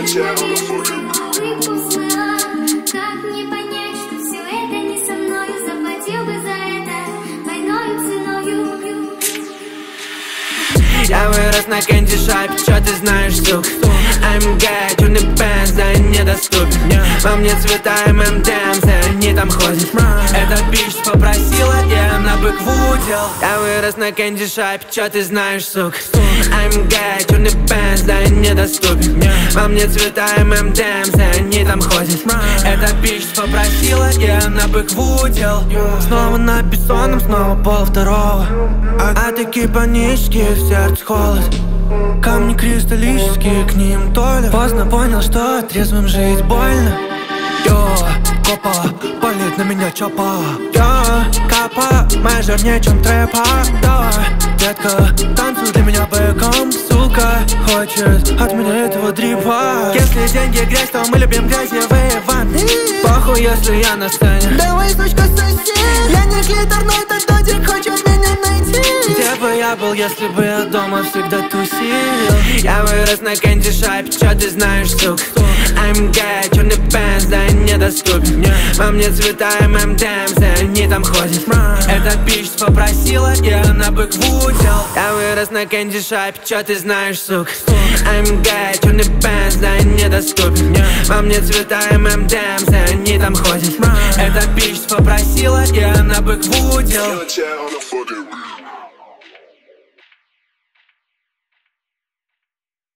Как мне понять, что все это не со мною? Заплатил бы за это двойною ценою. Я вырос на Candy Shop, чё ты знаешь, сук? I'm gay, черный Benz, да недоступен. Во мне цвета M&M's, и они там ходят. Эта бич попросила, и она бык выудил. Я вырос на Candy Shop, чё ты знаешь, сук? I'm gay, черный Benz, да недоступен. Во мне цвета M&M's, и они там ходят. Эта бич попросила, и она бык выудил. Снова на бессонном, снова пол-второго. А такие панические, в сердце холод. Камни кристаллические, к ним толя. Поздно понял, что трезвым жить больно. Йо, копа, палит на меня чопа. Йо, капа, моя жирнее, чем трэпа. Давай, детка, танцуй для меня бэком. Сука, хочет от меня этого дрипа. Если деньги грязь, то мы любим грязевые ванны. Похуй, если я на сцене. Давай, сучка, сосед. Я не глиттер, но этот додик хочет меня найти. Где бы я был, если бы я дома всегда тусил? Я вырос на Candy Shop, чё ты знаешь, сук? I'm gay, черный Benz, да недоступен. Во мне цвета M&M's, и они там ходят. Эта бич попросила, и она бык выудил. Я вырос на Candy Shop, чё ты знаешь, сук? I'm gay, черный Benz, да недоступен. Во мне цвета M&M's, и они там ходят. Эта бич попросила, и она бык выудил.